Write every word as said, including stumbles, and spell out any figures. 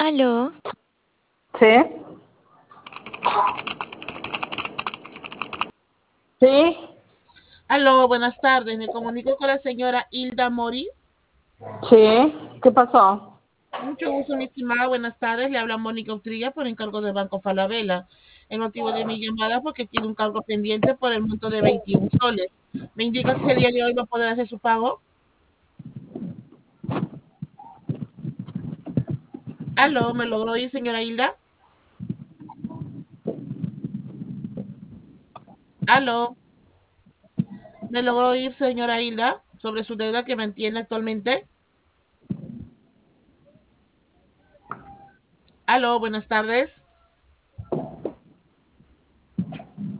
Aló, Sí, sí, Aló, buenas tardes. Me comunico con la señora Hilda Mori. sí. ¿Qué pasó? Mucho gusto, mi estimada. Buenas tardes. Le habla Mónica Utrilla por encargo del Banco Falabella. El motivo de mi llamada es porque tiene un cargo pendiente por el monto de veintiún soles. ¿Me indica si el día de hoy va a poder hacer su pago? Aló, ¿me logró oír, señora Hilda? Aló, ¿me logró oír, señora Hilda, sobre su deuda que mantiene actualmente? Aló, buenas tardes.